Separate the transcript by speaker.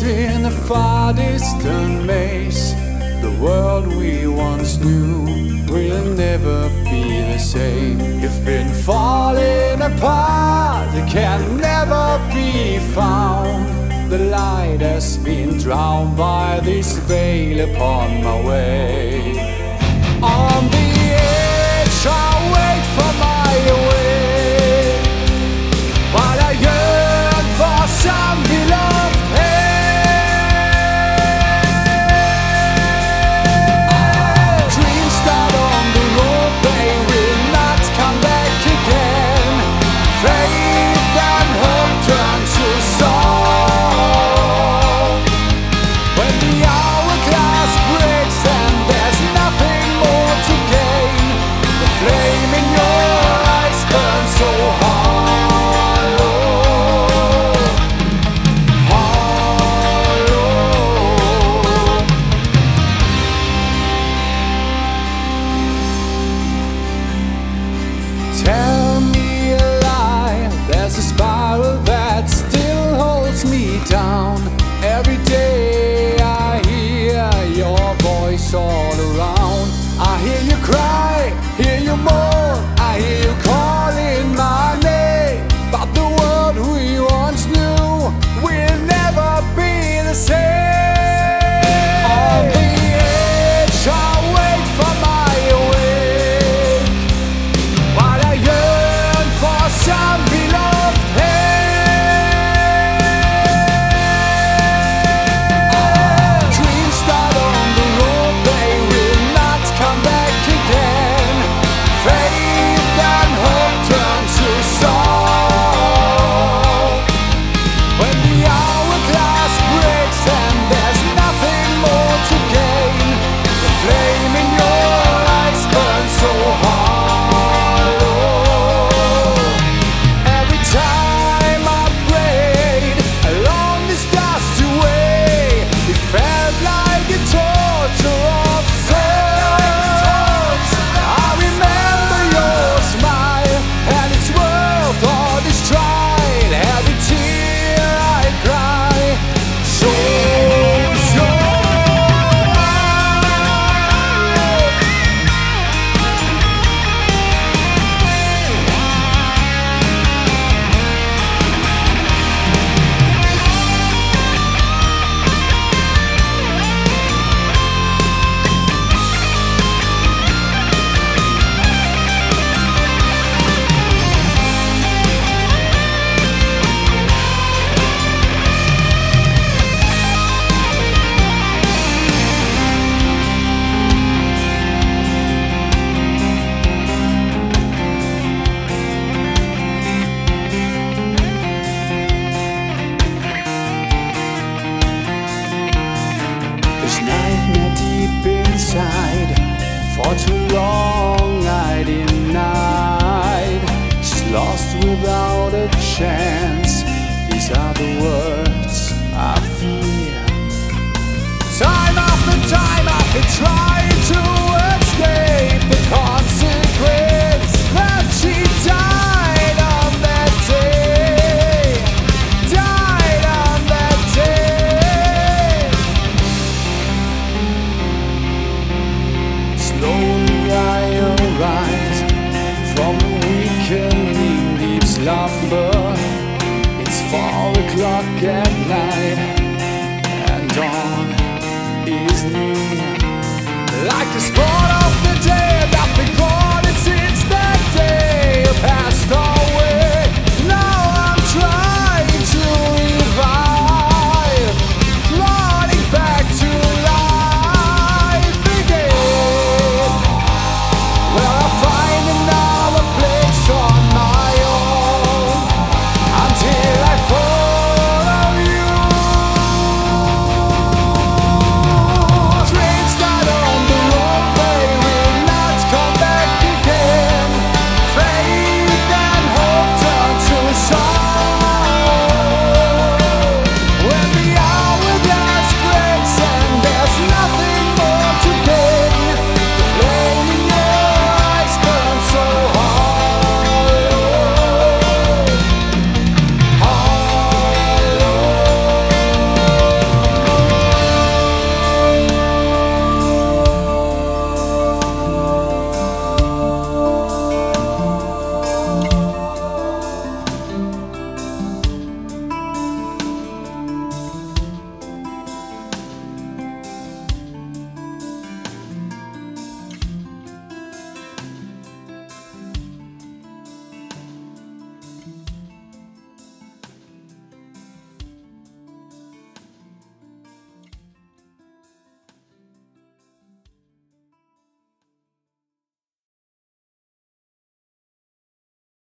Speaker 1: in a far distant maze. The world we once knew will never be the same. You've been falling apart, it can never be found. The light has been drowned by this veil upon my way. On the edge I wait for my way, while I yearn for some beloved hand. Dreams that on the road they will not come back again. Faith and hope turn to sorrow. When the hourglass breaks and there's nothing more to gain, the flame in your eyes burns so hollow, hollow. Tell me a lie, there's a spiral that still holds me down. Every day I hear your voice all around. I hear you cry, hear you moan, I hear you calling my name. But the world we once knew will never be the same. On the edge I wait for my wake, while I yearn for some beloved hand. Dreams that on the road they will not come back again. Faith and hope turn to sorrow. When the hourglass breaks and there's nothing more to gain, the flame in your eyes burns so hollow. Every time I prayed along this dusty way, it felt like a torture of souls. I remember your smile, and it's worth all this trial. Every tear I cry, so this nightmare deep inside. For too long I denied. She's lost without a chance. These are the words I fear. Time after time I've been trying to escape the consequence that she died on that day. Died on that day. Slowly I arise from a weakening deep slumber. It's 4 o'clock at night, and dawn is near. Like the sport of the day, I've been calling since that day passed on.